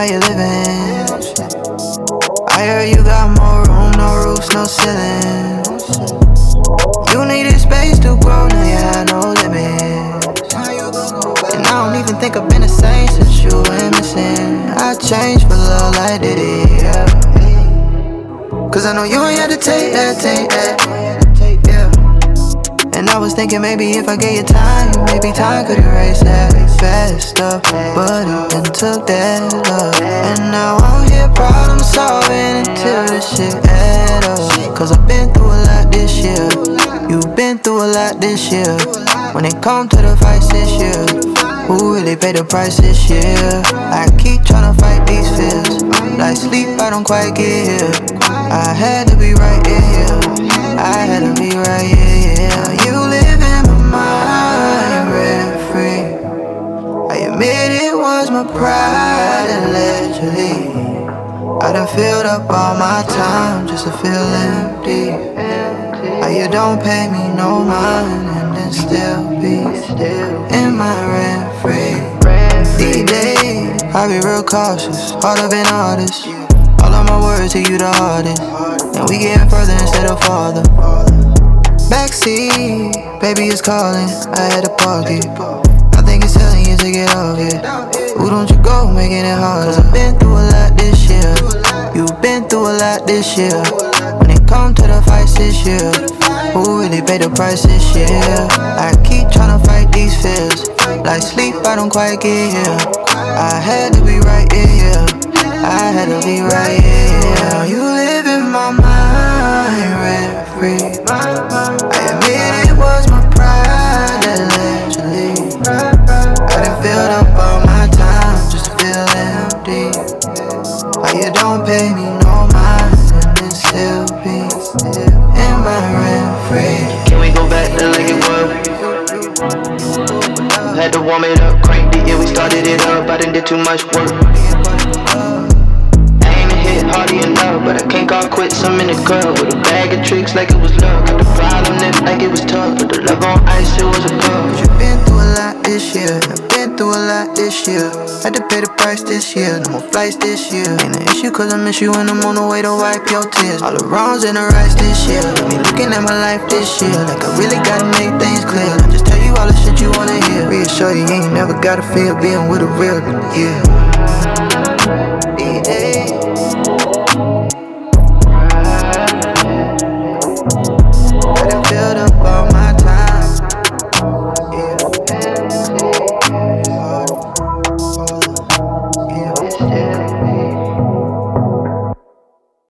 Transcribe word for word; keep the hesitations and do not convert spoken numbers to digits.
how you living? I heard you got more room, no roofs, no ceilings. You needed space to grow, now you had no limits. And I don't even think I've been the same since you went missing. I changed for love like Diddy, yeah. Cause I know you ain't had to take that, take that, yeah. And I was thinking maybe if I gave you time, maybe time could erase that bad stuff. But it then took that love. And now I'm here problem solving until this shit add up. Cause I've been through a lot this year. You've been through a lot this year. When it come to the fights this year, who really paid the price this year? I keep tryna fight these fears. Like sleep, I don't quite get here. I had to be right here. I had to be right here. You live in my mind, rent free. I admit it was my pride, allegedly. I done filled up all my time just to feel empty. How you don't pay me no mind and then still be in my rent free. These days, I be real cautious, harder than artists. All of my words to you the hardest, and we getting further instead of farther. Backseat, baby is calling, I had to park it. I think it's telling you to get off it. Who don't you go, making it hard? Cause I've been through a lot this year. You've been through a lot this year. When it come to the fights this year, who really paid the price this year? I keep tryna fight these fears. Like sleep, I don't quite get here. I had to be right here. I had to be right here. You live in my mind, rent free. I admit it was my pride, allegedly. I done filled up all my time just to feel empty. How you don't pay me no mind and then still be in my rent free. Can we go back to like it was? Had to warm it up, cranked it, yeah, we started it up. I done did too much work. Hardy enough, but I can't call quits. I'm in the club with a bag of tricks like it was luck. Got the pride on it like it was tough, but the love on ice, it was a cup. You've been through a lot this year, I've been through a lot this year. Had to pay the price this year, no more flights this year. Ain't an issue cause I miss you and I'm on the way to wipe your tears. All the wrongs and the rights this year, got me looking at my life this year like I really gotta make things clear. I just tell you all the shit you wanna hear. Reassure you, you ain't never gotta feel being with a real, yeah.